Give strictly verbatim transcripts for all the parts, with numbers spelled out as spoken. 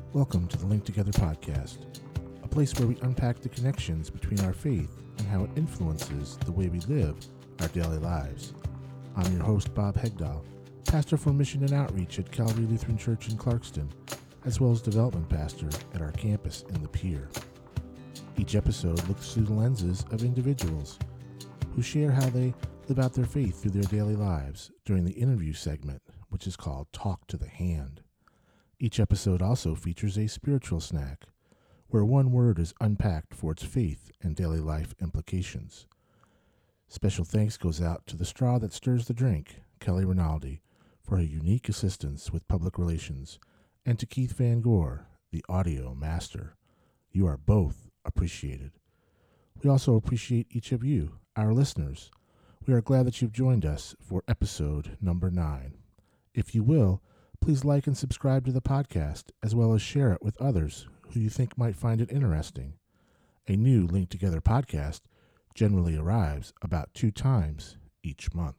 Welcome to the Link Together podcast, a place where we unpack the connections between our faith and how it influences the way we live our daily lives. I'm your host, Bob Hegdahl, pastor for Mission and Outreach at Calvary Lutheran Church in Clarkston, as well as development pastor at our campus in the Pier. Each episode looks through the lenses of individuals who share how they live out their faith through their daily lives during the interview segment, which is called Talk to the Hand. Each episode also features a spiritual snack, where one word is unpacked for its faith and daily life implications. Special thanks goes out to the straw that stirs the drink, Kelly Rinaldi, for her unique assistance with public relations, and to Keith Van Gore, the audio master. You are both appreciated. We also appreciate each of you, our listeners. We are glad that you've joined us for episode number nine. If you will, please like and subscribe to the podcast, as well as share it with others who you think might find it interesting. A new Link Together podcast generally arrives about two times each month.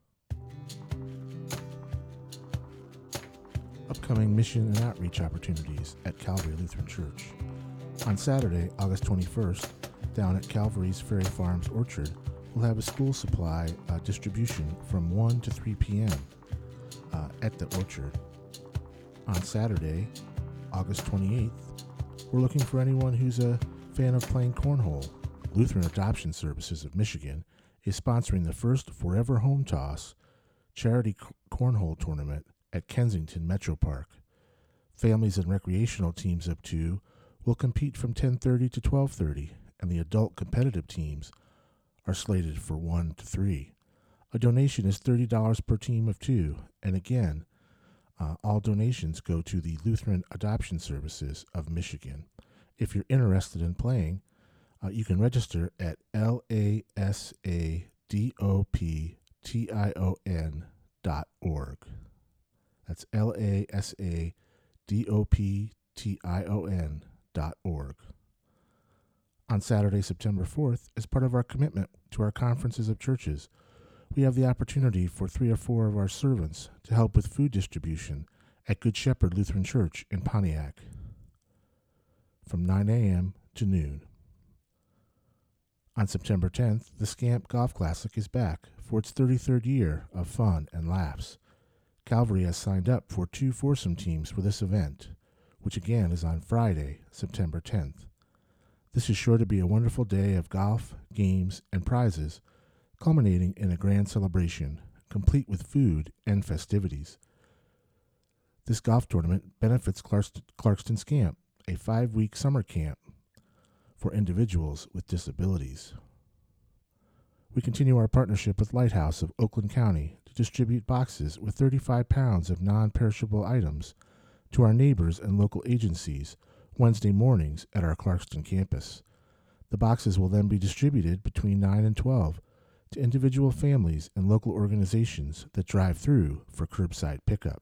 Upcoming mission and outreach opportunities at Calvary Lutheran Church. On Saturday, August twenty-first, down at Calvary's Ferry Farms Orchard, we'll have a school supply uh, distribution from one to three p.m. Uh, at the orchard. On Saturday, August twenty-eighth, we're looking for anyone who's a fan of playing cornhole. Lutheran Adoption Services of Michigan is sponsoring the first Forever Home Toss charity c- cornhole tournament at Kensington Metro Park. Families and recreational teams of two will compete from ten thirty to twelve thirty, and the adult competitive teams are slated for one to three. A donation is thirty dollars per team of two, and again, uh, all donations go to the Lutheran Adoption Services of Michigan. If you're interested in playing, uh, you can register at L A S A D O P T I O N dot org. That's L A S A D O P T I O N dot org. On Saturday, September fourth, as part of our commitment to our conferences of churches, we have the opportunity for three or four of our servants to help with food distribution at Good Shepherd Lutheran Church in Pontiac from nine a.m. to noon. On September tenth, the Scamp Golf Classic is back for its thirty-third year of fun and laughs. Calvary has signed up for two foursome teams for this event, which again is on Friday, September tenth. This is sure to be a wonderful day of golf, games, and prizes, culminating in a grand celebration, complete with food and festivities. This golf tournament benefits Clarkston, Clarkston Scamp, a five-week summer camp for individuals with disabilities. We continue our partnership with Lighthouse of Oakland County to distribute boxes with thirty-five pounds of non-perishable items to our neighbors and local agencies Wednesday mornings at our Clarkston campus. The boxes will then be distributed between nine and twelve to individual families and local organizations that drive through for curbside pickup.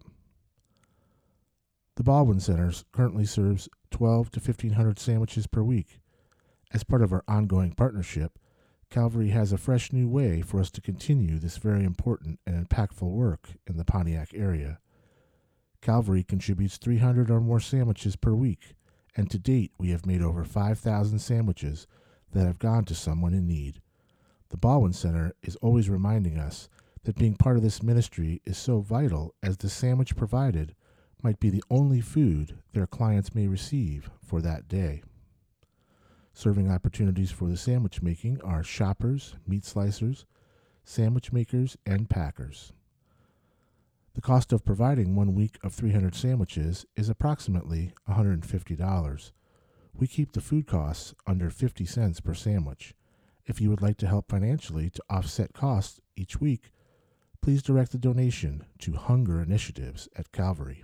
The Baldwin Center currently serves twelve to fifteen hundred sandwiches per week. As part of our ongoing partnership, Calvary has a fresh new way for us to continue this very important and impactful work in the Pontiac area. Calvary contributes three hundred or more sandwiches per week, and to date we have made over five thousand sandwiches that have gone to someone in need. The Baldwin Center is always reminding us that being part of this ministry is so vital, as the sandwich provided might be the only food their clients may receive for that day. Serving opportunities for the sandwich making are shoppers, meat slicers, sandwich makers, and packers. The cost of providing one week of three hundred sandwiches is approximately one hundred fifty dollars. We keep the food costs under fifty cents per sandwich. If you would like to help financially to offset costs each week, please direct the donation to Hunger Initiatives at Calvary.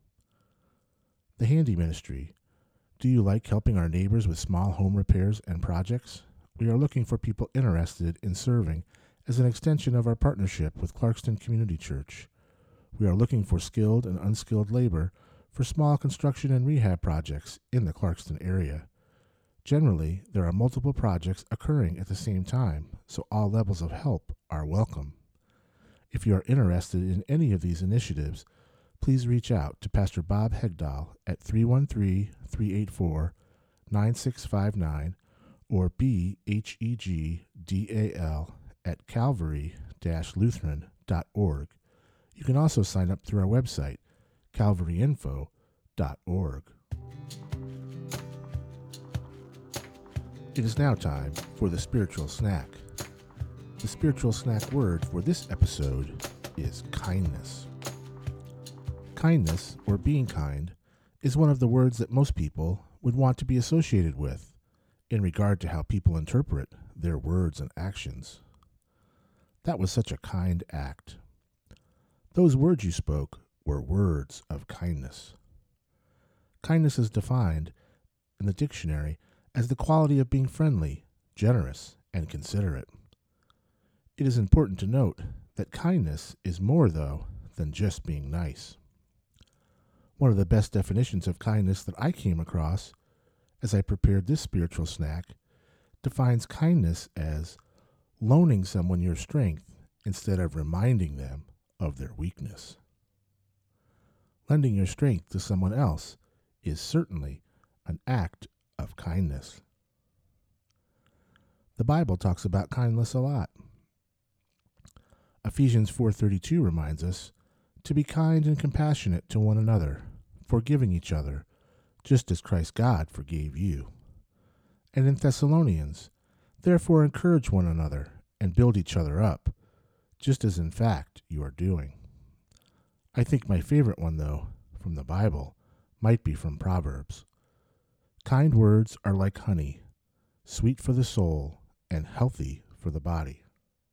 The Handy Ministry. Do you like helping our neighbors with small home repairs and projects? We are looking for people interested in serving as an extension of our partnership with Clarkston Community Church. We are looking for skilled and unskilled labor for small construction and rehab projects in the Clarkston area. Generally, there are multiple projects occurring at the same time, so all levels of help are welcome. If you are interested in any of these initiatives, please reach out to Pastor Bob Hegdahl at three one three, three eight four, nine six five nine or B H E G D A L at calvary dash lutheran dot org. You can also sign up through our website, calvary info dot org. It is now time for the spiritual snack. The spiritual snack word for this episode is kindness. Kindness, or being kind, is one of the words that most people would want to be associated with in regard to how people interpret their words and actions. That was such a kind act. Those words you spoke were words of kindness. Kindness is defined in the dictionary as the quality of being friendly, generous, and considerate. It is important to note that kindness is more, though, than just being nice. One of the best definitions of kindness that I came across as I prepared this spiritual snack defines kindness as loaning someone your strength instead of reminding them of their weakness. Lending your strength to someone else is certainly an act of kindness. The Bible talks about kindness a lot. Ephesians four thirty-two reminds us to be kind and compassionate to one another, forgiving each other, just as Christ God forgave you. And in Thessalonians, therefore encourage one another and build each other up, just as in fact you are doing. I think my favorite one, though, from the Bible, might be from Proverbs. Kind words are like honey, sweet for the soul and healthy for the body.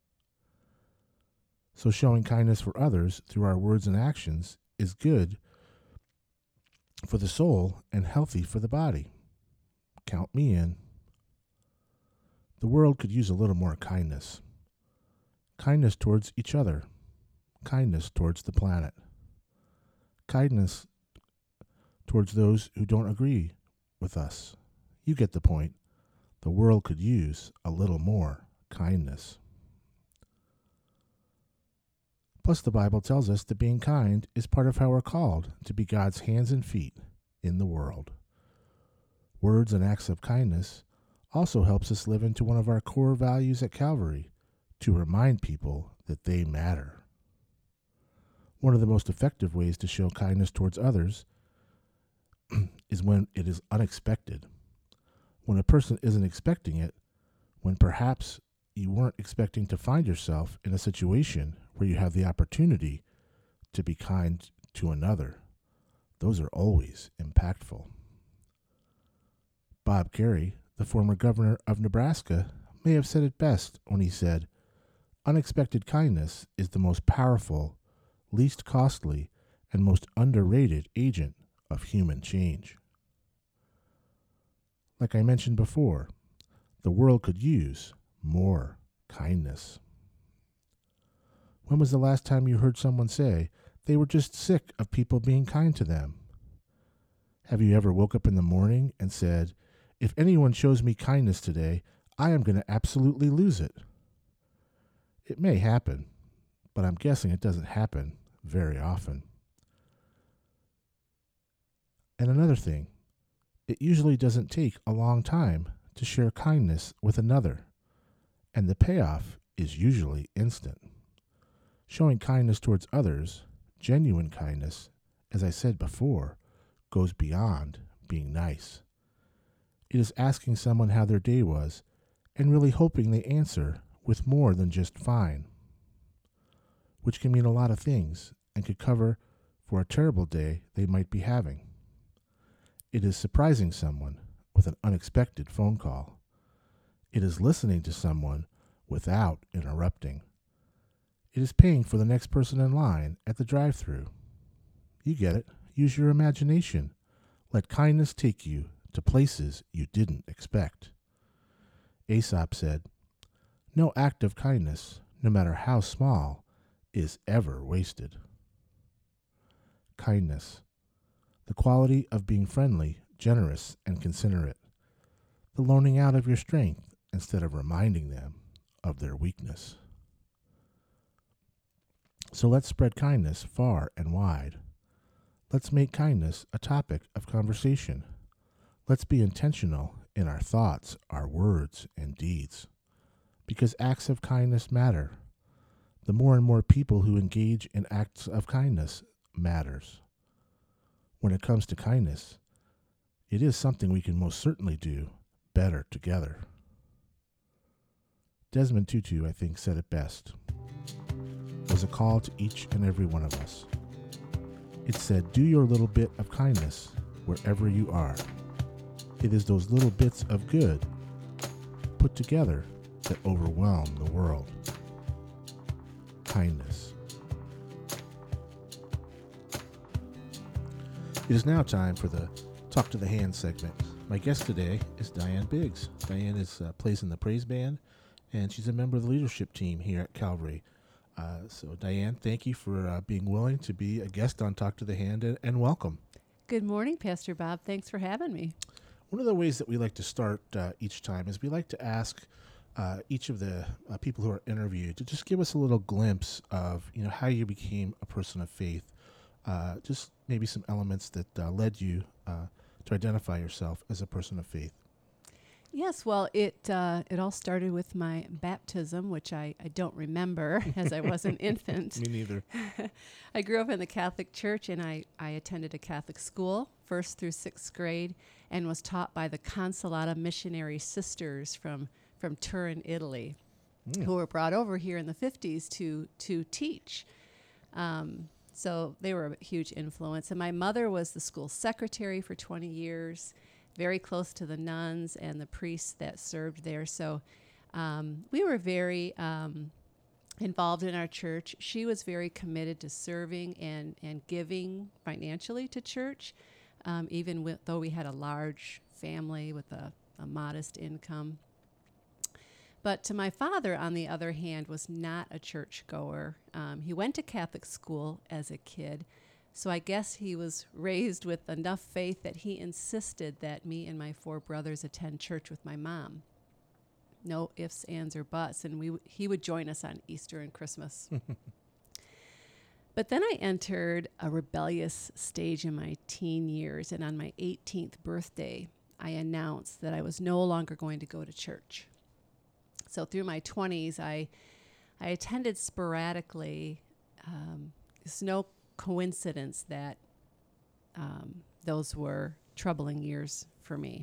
So showing kindness for others through our words and actions is good for the soul and healthy for the body. Count me in. The world could use a little more kindness. Kindness towards each other. Kindness towards the planet. Kindness towards those who don't agree with us. You get the point. The world could use a little more kindness. Plus, the Bible tells us that being kind is part of how we're called to be God's hands and feet in the world. Words and acts of kindness also helps us live into one of our core values at Calvary, to remind people that they matter. One of the most effective ways to show kindness towards others is when it is unexpected. When a person isn't expecting it, when perhaps you weren't expecting to find yourself in a situation where you have the opportunity to be kind to another. Those are always impactful. Bob Kerrey, the former governor of Nebraska, may have said it best when he said, "Unexpected kindness is the most powerful, least costly, and most underrated agent of human change." Like I mentioned before, the world could use more kindness. When was the last time you heard someone say they were just sick of people being kind to them? Have you ever woke up in the morning and said, "If anyone shows me kindness today, I am going to absolutely lose it"? It may happen, but I'm guessing it doesn't happen very often. And another thing, it usually doesn't take a long time to share kindness with another, and the payoff is usually instant. Showing kindness towards others, genuine kindness, as I said before, goes beyond being nice. It is asking someone how their day was and really hoping they answer with more than just fine, which can mean a lot of things and could cover for a terrible day they might be having. It is surprising someone with an unexpected phone call. It is listening to someone without interrupting. It is paying for the next person in line at the drive-thru. You get it. Use your imagination. Let kindness take you to places you didn't expect. Aesop said, "No act of kindness, no matter how small, is ever wasted." Kindness, the quality of being friendly, generous, and considerate, the loaning out of your strength instead of reminding them of their weakness. So let's spread kindness far and wide. Let's make kindness a topic of conversation. Let's be intentional in our thoughts, our words, and deeds. Because acts of kindness matter. The more and more people who engage in acts of kindness matters. When it comes to kindness, it is something we can most certainly do better together. Desmond Tutu, I think, said it best. It was a call to each and every one of us. It said, do your little bit of kindness wherever you are. It is those little bits of good put together that overwhelm the world. Kindness. It is now time for the Talk to the Hand segment. My guest today is Diane Biggs. Diane is uh, plays in the praise band, and she's a member of the leadership team here at Calvary. Uh, so, Diane, thank you for uh, being willing to be a guest on Talk to the Hand, and, and welcome. Good morning, Pastor Bob. Thanks for having me. One of the ways that we like to start uh, each time is we like to ask uh, each of the uh, people who are interviewed to just give us a little glimpse of, you know, how you became a person of faith. Uh, just maybe some elements that uh, led you uh, to identify yourself as a person of faith. Yes, well, it uh, it all started with my baptism, which I, I don't remember as I was an infant. Me neither. I grew up in the Catholic Church, and I, I attended a Catholic school, first through sixth grade, and was taught by the Consolata missionary sisters from, from Turin, Italy, mm. who were brought over here in the fifties to, to teach. Um, so they were a huge influence. And my mother was the school secretary for twenty years, very close to the nuns and the priests that served there. So um, we were very um, involved in our church. She was very committed to serving and, and giving financially to church, um, even with, though we had a large family with a, a modest income. But to my father, on the other hand, was not a churchgoer. Um, he went to Catholic school as a kid, so I guess he was raised with enough faith that he insisted that me and my four brothers attend church with my mom. No ifs, ands, or buts, and we w- he would join us on Easter and Christmas. But then I entered a rebellious stage in my teen years, and on my eighteenth birthday, I announced that I was no longer going to go to church. So through my twenties, I I attended sporadically. Um, it's no coincidence that um, those were troubling years for me.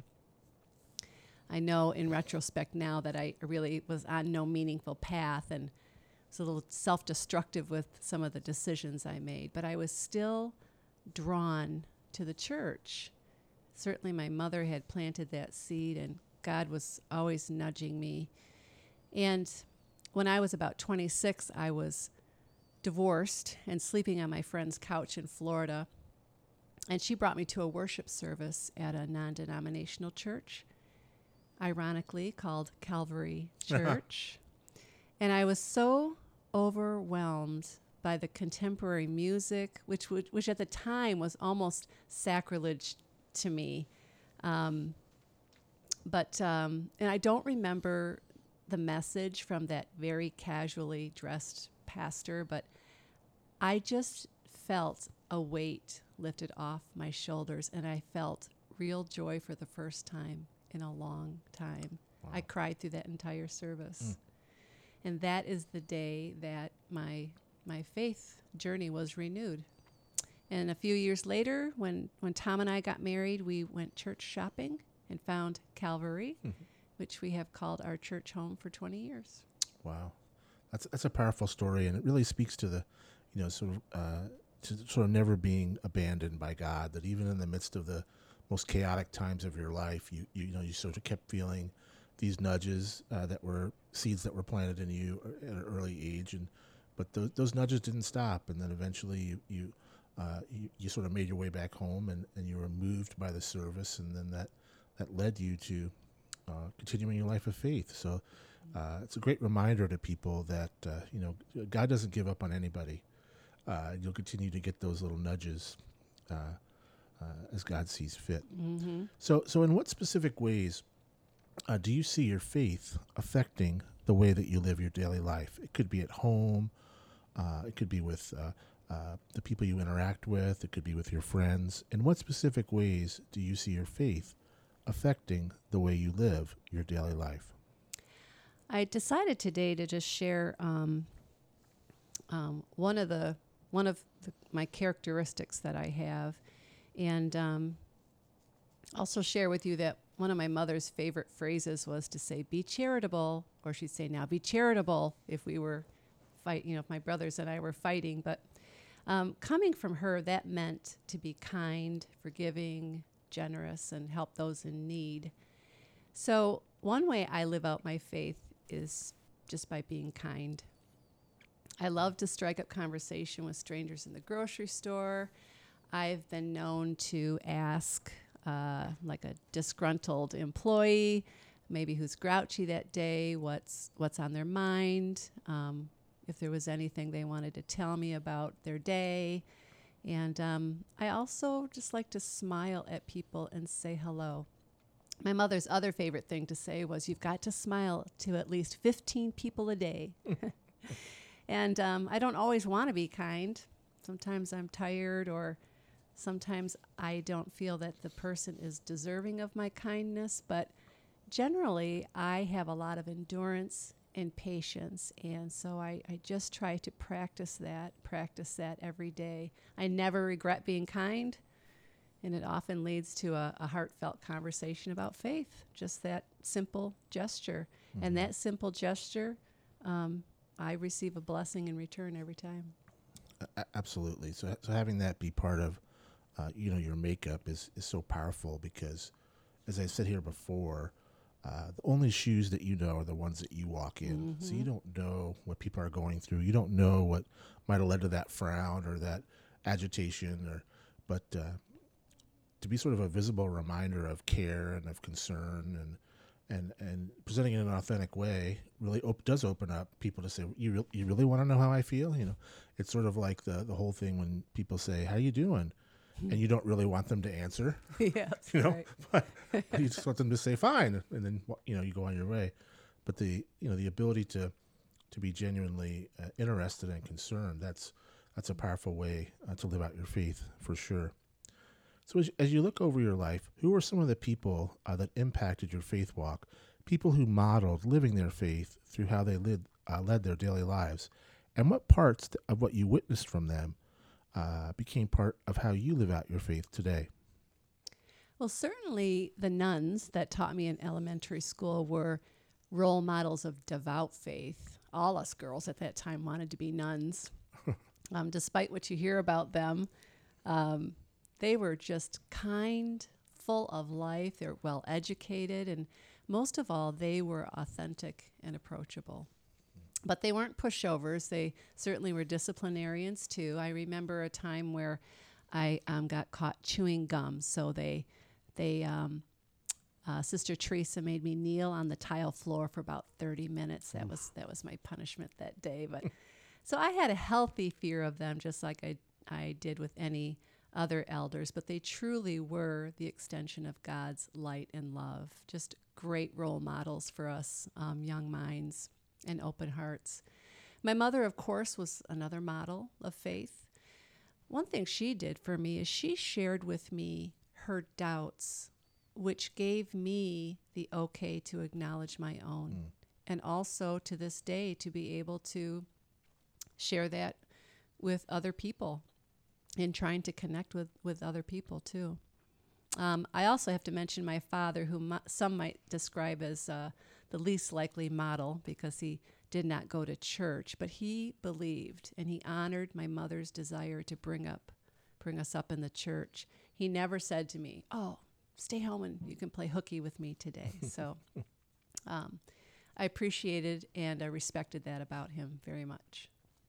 I know in retrospect now that I really was on no meaningful path and was a little self-destructive with some of the decisions I made, but I was still drawn to the church. Certainly my mother had planted that seed, and God was always nudging me. And when I was about twenty-six, I was divorced and sleeping on my friend's couch in Florida. And she brought me to a worship service at a non-denominational church, ironically called Calvary Church. And I was so overwhelmed by the contemporary music, which would, which at the time was almost sacrilege to me. Um, but, um, and I don't remember the message from that very casually dressed pastor, but I just felt a weight lifted off my shoulders, and I felt real joy for the first time in a long time. Wow. I cried through that entire service. Mm. And that is the day that my my faith journey was renewed. And a few years later, when, when Tom and I got married, we went church shopping and found Calvary, mm-hmm. which we have called our church home for twenty years. Wow. That's that's a powerful story, and it really speaks to the, you know, sort of, uh, to sort of never being abandoned by God, that even in the midst of the most chaotic times of your life, you, you, you know, you sort of kept feeling these nudges uh, that were seeds that were planted in you at an early age, and but those, those nudges didn't stop, and then eventually you you, uh, you you sort of made your way back home, and, and you were moved by the service, and then that that led you to uh, continuing your life of faith. So uh, it's a great reminder to people that uh, you know God doesn't give up on anybody. Uh, you'll continue to get those little nudges uh, uh, as God sees fit. Mm-hmm. So so in what specific ways Uh, do you see your faith affecting the way that you live your daily life? It could be at home. Uh, it could be with uh, uh, the people you interact with. It could be with your friends. In what specific ways do you see your faith affecting the way you live your daily life? I decided today to just share um, um, one of the one of the, my characteristics that I have, and um, also share with you that one of my mother's favorite phrases was to say, "Be charitable," or she'd say, "Now be charitable." If we were fight, you know, if my brothers and I were fighting, but um, coming from her, that meant to be kind, forgiving, generous, and help those in need. So one way I live out my faith is just by being kind. I love to strike up conversation with strangers in the grocery store. I've been known to ask uh, like a disgruntled employee, maybe who's grouchy that day, what's what's on their mind, um, if there was anything they wanted to tell me about their day. And um, I also just like to smile at people and say hello. My mother's other favorite thing to say was, "You've got to smile to at least fifteen people a day." And um, I don't always want to be kind. Sometimes I'm tired, or sometimes I don't feel that the person is deserving of my kindness. But generally, I have a lot of endurance and patience. And so I, I just try to practice that, practice that every day. I never regret being kind. And it often leads to a, a heartfelt conversation about faith, just that simple gesture. Mm-hmm. And that simple gesture, um, I receive a blessing in return every time. Uh, absolutely. So, so having that be part of, uh, you know, your makeup is, is so powerful because, as I said here before, uh, the only shoes that you know are the ones that you walk in. Mm-hmm. So you don't know what people are going through. You don't know what might have led to that frown or that agitation, or, but uh, to be sort of a visible reminder of care and of concern and and and presenting it in an authentic way really op- does open up people to say, you re- you really want to know how I feel? You know, it's sort of like the the whole thing when people say, "How you doing?" and you don't really want them to answer. Yeah, you know, right. but you just want them to say fine, and then you know you go on your way. But the you know the ability to to be genuinely uh, interested and concerned, that's that's a powerful way uh, to live out your faith for sure. So as, as you look over your life, who are some of the people uh, that impacted your faith walk, people who modeled living their faith through how they led, uh, led their daily lives, and what parts of what you witnessed from them uh, became part of how you live out your faith today? Well, certainly the nuns that taught me in elementary school were role models of devout faith. All us girls at that time wanted to be nuns. um, despite what you hear about them, um, they were just kind, full of life. They're well educated, and most of all, they were authentic and approachable. But they weren't pushovers. They certainly were disciplinarians too. I remember a time where I um, got caught chewing gum, so they, they, um, uh, Sister Teresa made me kneel on the tile floor for about thirty minutes. That was that was my punishment that day. But so I had a healthy fear of them, just like I I did with any other elders, but they truly were the extension of God's light and love. Just great role models for us um, young minds and open hearts. My mother, of course, was another model of faith. One thing she did for me is she shared with me her doubts, which gave me the okay to acknowledge my own. Mm. And also to this day to be able to share that with other people, in trying to connect with, with other people, too. Um, I also have to mention my father, who mo- some might describe as uh, the least likely model because he did not go to church, but he believed and he honored my mother's desire to bring up, bring us up in the church. He never said to me, "Oh, stay home and you can play hooky with me today." So um, I appreciated and I respected that about him very much.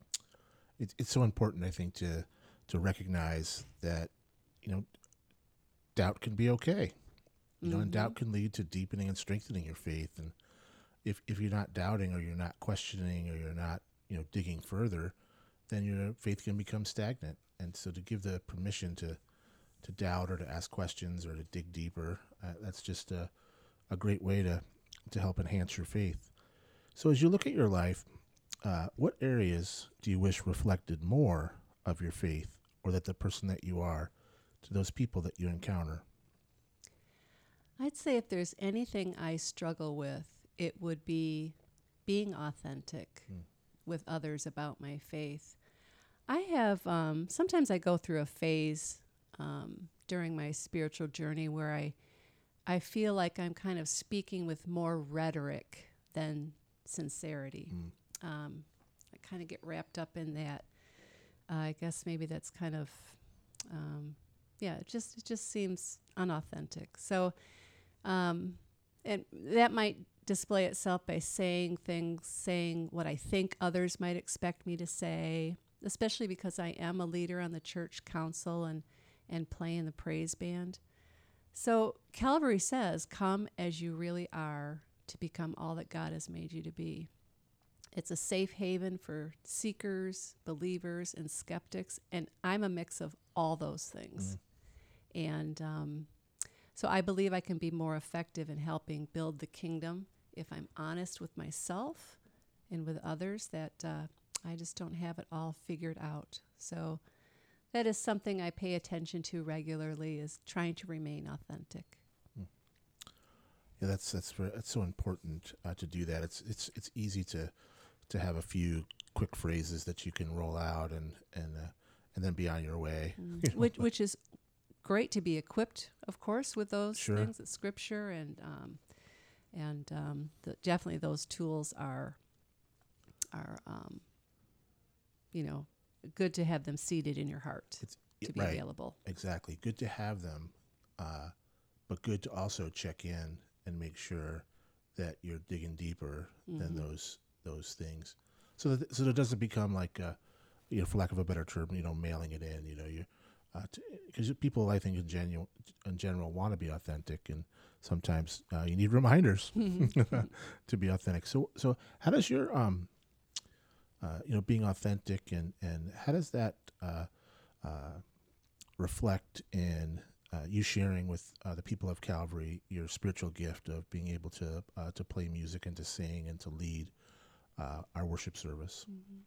It's it's so important, I think, to to recognize that, you know, doubt can be okay. You know, mm-hmm. and doubt can lead to deepening and strengthening your faith. And if if you're not doubting, or you're not questioning, or you're not, you know, digging further, then your faith can become stagnant. And so to give the permission to to doubt, or to ask questions, or to dig deeper, uh, that's just a, a great way to, to help enhance your faith. So as you look at your life, uh, what areas do you wish reflected more of your faith, or that the person that you are, to those people that you encounter? I'd say if there's anything I struggle with, it would be being authentic mm. with others about my faith. I have, um, sometimes I go through a phase um, during my spiritual journey where I, I feel like I'm kind of speaking with more rhetoric than sincerity. Mm. Um, I kind of get wrapped up in that. Uh, I guess maybe that's kind of, um, yeah, it just it just seems unauthentic. So, um, and that might display itself by saying things, saying what I think others might expect me to say, especially because I am a leader on the church council and, and play in the praise band. So Calvary says, come as you really are to become all that God has made you to be. It's a safe haven for seekers, believers, and skeptics, and I'm a mix of all those things. Mm. And um, so I believe I can be more effective in helping build the kingdom if I'm honest with myself and with others that uh, I just don't have it all figured out. So that is something I pay attention to regularly, is trying to remain authentic. Mm. Yeah, that's that's very, that's so important uh, to do that. It's it's it's easy to to have a few quick phrases that you can roll out and and uh, and then be on your way. Mm. You know? Which which is great to be equipped, of course, with those sure. things, the scripture and um, and um, the, definitely those tools are are um, you know, good to have them seated in your heart it's, to be right. available. Exactly, good to have them, uh, but good to also check in and make sure that you're digging deeper mm-hmm. than those. those things, so that so that it doesn't become like, uh, you know, for lack of a better term, you know, mailing it in. You know, you because uh, people, I think, in general, in general, want to be authentic, and sometimes uh, you need reminders to be authentic. So, so how does your, um, uh, you know, being authentic and and how does that uh, uh, reflect in uh, you sharing with uh, the people of Calvary your spiritual gift of being able to uh, to play music and to sing and to lead Uh, our worship service? Mm-hmm.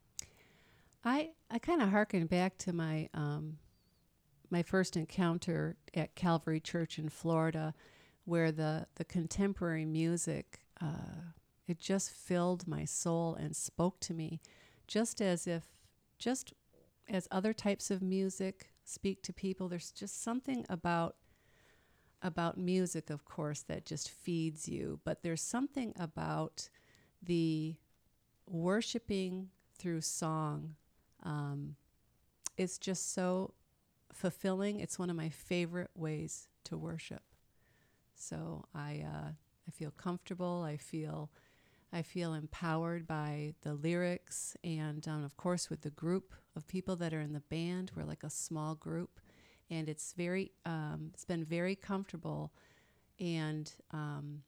I I kind of hearken back to my um, my first encounter at Calvary Church in Florida, where the the contemporary music uh, it just filled my soul and spoke to me, just as if just as other types of music speak to people. There's just something about about music, of course, that just feeds you, but there's something about the worshiping through song. Um, it's just so fulfilling. It's one of my favorite ways to worship. So I uh, I feel comfortable. I feel I feel empowered by the lyrics, and um, of course with the group of people that are in the band. We're like a small group, and it's very um, it's been very comfortable, and um,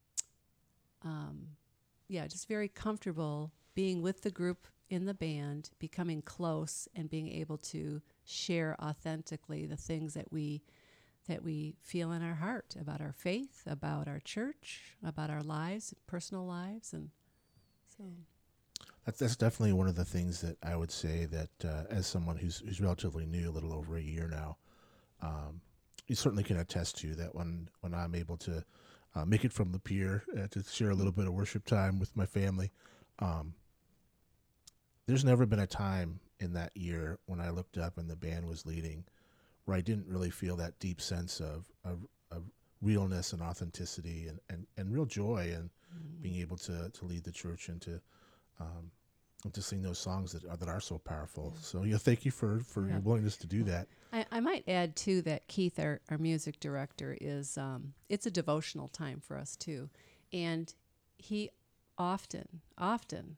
um, yeah, just very comfortable being with the group in the band, becoming close, and being able to share authentically the things that we that we feel in our heart about our faith, about our church, about our lives, personal lives, and so. That's that's definitely one of the things that I would say that uh, as someone who's who's relatively new, a little over a year now, um, you certainly can attest to that when when I'm able to uh, make it from the pier uh, to share a little bit of worship time with my family. Um, there's never been a time in that year when I looked up and the band was leading where I didn't really feel that deep sense of, of, of realness and authenticity and, and, and real joy and mm. being able to, to lead the church and to um, and to sing those songs that are, that are so powerful. Yeah. So yeah, thank you for, for yeah. your willingness to do that. I, I might add too that Keith, our, our music director, is um, it's a devotional time for us too, and he often often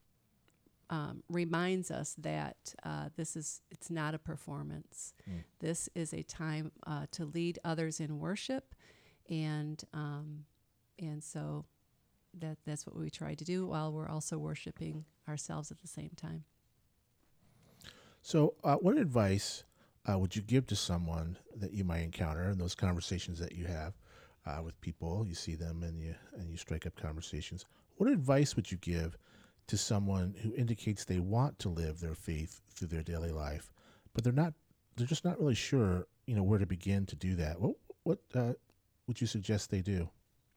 um, reminds us that uh, this is it's not a performance. Mm. This is a time uh, to lead others in worship, and um, and so that that's what we try to do while we're also worshiping ourselves at the same time. So, uh, what advice uh, would you give to someone that you might encounter in those conversations that you have uh, with people? You see them and you and you strike up conversations. What advice would you give to someone who indicates they want to live their faith through their daily life, but they're not. They're just not really sure, you know, where to begin to do that. What what uh, would you suggest they do?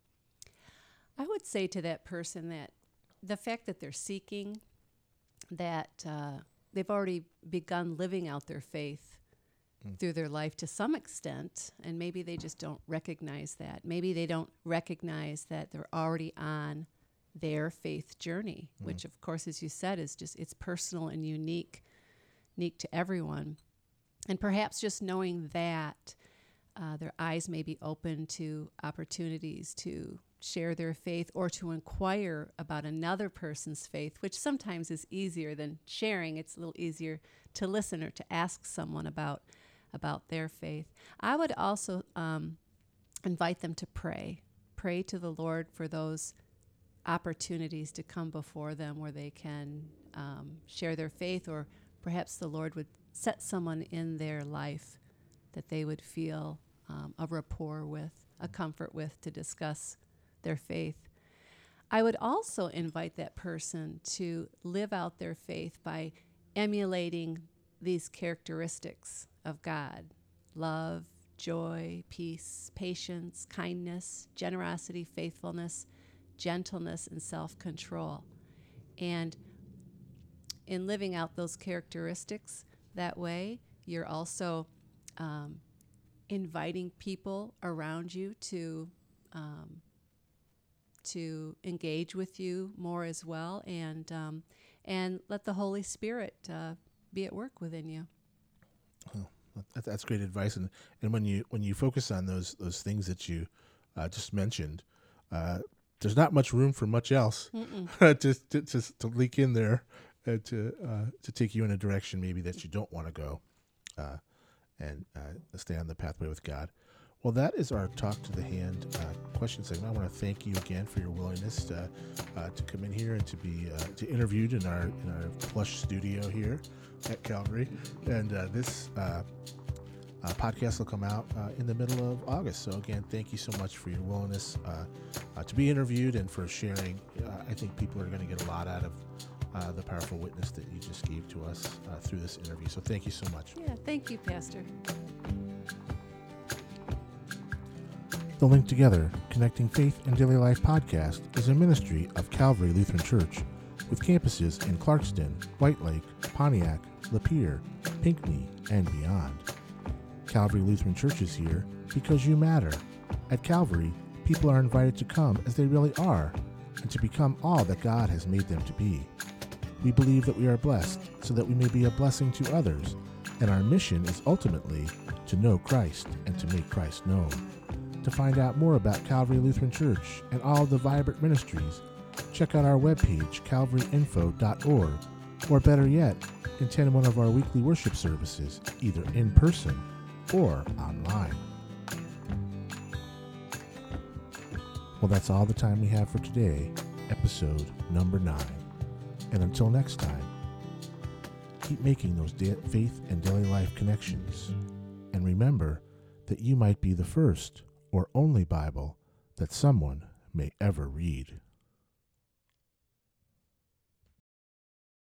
I would say to that person that the fact that they're seeking, that uh, they've already begun living out their faith mm. through their life to some extent, and maybe they just don't recognize that. Maybe they don't recognize that they're already on their faith journey, mm. which, of course, as you said, is just, it's personal and unique, unique to everyone. And perhaps just knowing that uh, their eyes may be open to opportunities to share their faith or to inquire about another person's faith, which sometimes is easier than sharing. It's a little easier to listen or to ask someone about about their faith. I would also um, invite them to pray. Pray to the Lord for those opportunities to come before them where they can um, share their faith, or perhaps the Lord would set someone in their life that they would feel um, a rapport with, a comfort with, to discuss their faith. I would also invite that person to live out their faith by emulating these characteristics of God: love, joy, peace, patience, kindness, generosity, faithfulness, gentleness, and self-control. And in living out those characteristics that way, you're also um, inviting people around you to um, to engage with you more as well, and um, and let the Holy Spirit uh, be at work within you. Oh, that, that's great advice. And and when you when you focus on those those things that you uh, just mentioned, uh, there's not much room for much else to, to to to leak in there. Uh, to uh, to take you in a direction maybe that you don't want to go, uh, and uh, stay on the pathway with God. Well, that is our Talk to the Hand uh, question segment. I want to thank you again for your willingness to uh, to come in here and to be uh, to interviewed in our in our plush studio here at Calvary. And uh, this uh, uh, podcast will come out uh, in the middle of August. So again, thank you so much for your willingness uh, uh, to be interviewed and for sharing. Uh, I think people are going to get a lot out of Uh, the powerful witness that you just gave to us uh, through this interview. So thank you so much. Yeah, thank you, Pastor. The Link Together, Connecting Faith and Daily Life podcast is a ministry of Calvary Lutheran Church with campuses in Clarkston, White Lake, Pontiac, Lapeer, Pinckney, and beyond. Calvary Lutheran Church is here because you matter. At Calvary, people are invited to come as they really are and to become all that God has made them to be. We believe that we are blessed so that we may be a blessing to others, and our mission is ultimately to know Christ and to make Christ known. To find out more about Calvary Lutheran Church and all of the vibrant ministries, check out our webpage, calvary info dot org, or better yet, attend one of our weekly worship services, either in person or online. Well, that's all the time we have for today, episode number nine. And until next time, keep making those da- faith and daily life connections. And remember that you might be the first or only Bible that someone may ever read.